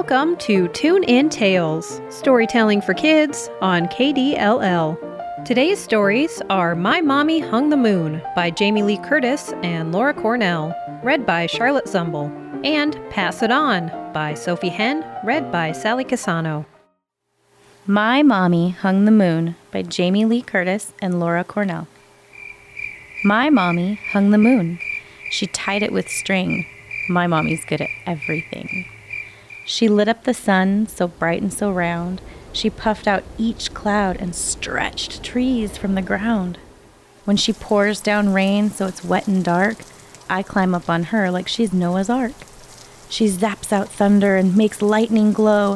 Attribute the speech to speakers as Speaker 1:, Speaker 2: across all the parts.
Speaker 1: Welcome to Tune In Tales, storytelling for kids on KDLL. Today's stories are My Mommy Hung the Moon by Jamie Lee Curtis and Laura Cornell, read by Charlotte Zumble, and Pass It On by Sophie Henn, read by Sally Casano.
Speaker 2: My Mommy Hung the Moon by Jamie Lee Curtis and Laura Cornell. My mommy hung the moon. She tied it with string. My mommy's good at everything. She lit up the sun, so bright and so round. She puffed out each cloud and stretched trees from the ground. When she pours down rain so it's wet and dark, I climb up on her like she's Noah's Ark. She zaps out thunder and makes lightning glow,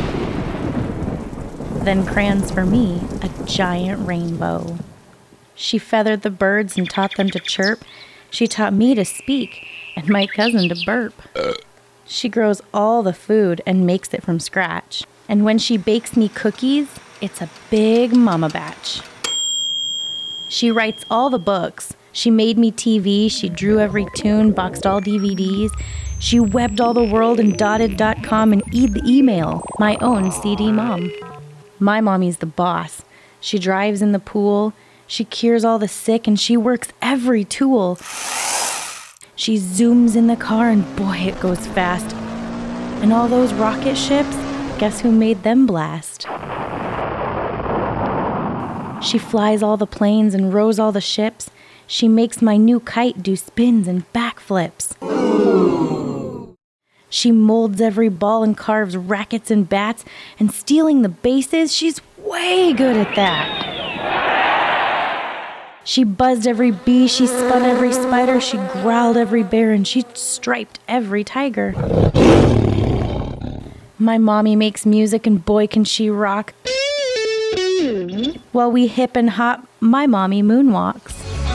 Speaker 2: then crayons for me a giant rainbow. She feathered the birds and taught them to chirp. She taught me to speak and my cousin to burp. She grows all the food and makes it from scratch. And when she bakes me cookies, it's a big mama batch. She writes all the books. She made me TV. She drew every tune, boxed all DVDs. She webbed all the world and dotted.com and the email, my own CD mom. My mommy's the boss. She drives in the pool. She cures all the sick and she works every tool. She zooms in the car and boy, it goes fast. And all those rocket ships, guess who made them blast? She flies all the planes and rows all the ships. She makes my new kite do spins and backflips. She molds every ball and carves rackets and bats. And stealing the bases, she's way good at that. She buzzed every bee, she spun every spider, she growled every bear, and she striped every tiger. My mommy makes music, and boy can she rock. While we hip and hop, my mommy moonwalks.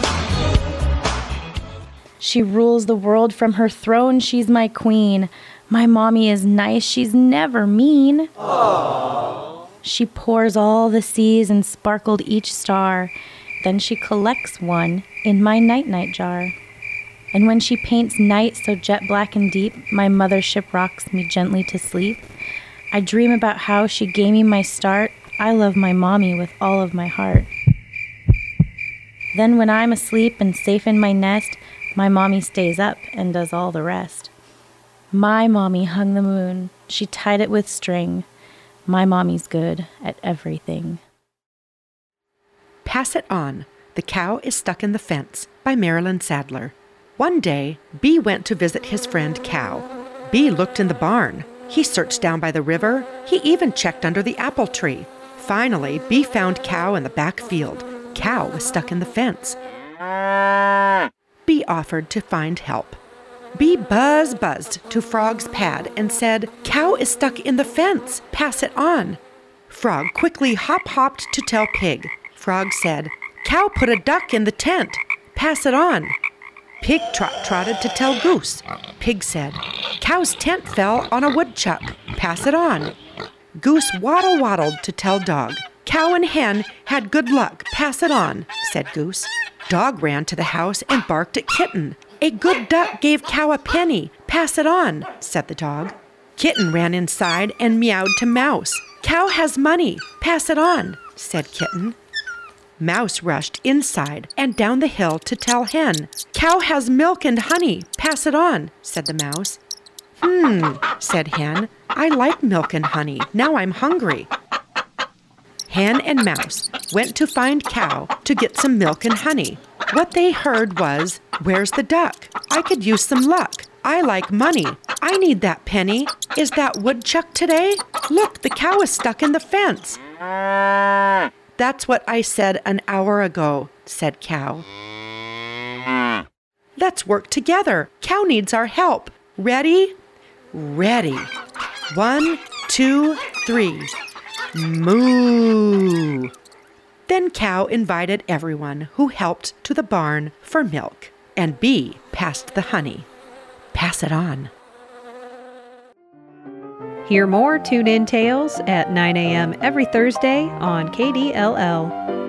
Speaker 2: She rules the world from her throne, she's my queen. My mommy is nice, she's never mean. Aww. She pours all the seas and sparkled each star. Then she collects one in my night-night jar. And when she paints night so jet black and deep, my mothership rocks me gently to sleep. I dream about how she gave me my start. I love my mommy with all of my heart. Then when I'm asleep and safe in my nest, my mommy stays up and does all the rest. My mommy hung the moon. She tied it with string. My mommy's good at everything.
Speaker 3: Pass It On, The Cow is Stuck in the Fence by Marilyn Sadler. One day, Bee went to visit his friend Cow. Bee looked in the barn. He searched down by the river. He even checked under the apple tree. Finally, Bee found Cow in the back field. Cow was stuck in the fence. Bee offered to find help. Bee buzzed to Frog's pad and said, "Cow is stuck in the fence. Pass it on." Frog quickly hopped to tell Pig. Frog said, "Cow put a duck in the tent. Pass it on." Pig trotted to tell Goose. Pig said, "Cow's tent fell on a woodchuck. Pass it on." Goose waddled to tell Dog. "Cow and hen had good luck. Pass it on," said Goose. Dog ran to the house and barked at Kitten. "A good duck gave Cow a penny. Pass it on," said the dog. Kitten ran inside and meowed to Mouse. "Cow has money. Pass it on," said Kitten. Mouse rushed inside and down the hill to tell Hen. "Cow has milk and honey. Pass it on," said the mouse. Said Hen. "I like milk and honey. Now I'm hungry." Hen and Mouse went to find Cow to get some milk and honey. What they heard was, "Where's the duck? I could use some luck. I like money. I need that penny. Is that woodchuck today? Look, the cow is stuck in the fence." "That's what I said an hour ago," said Cow. "Let's work together. Cow needs our help. Ready?" "Ready. 1, 2, 3. Moo!" Then Cow invited everyone who helped to the barn for milk, and Bee passed the honey. Pass it on.
Speaker 1: Hear more Tune In Tales at 9 a.m. every Thursday on KDLL.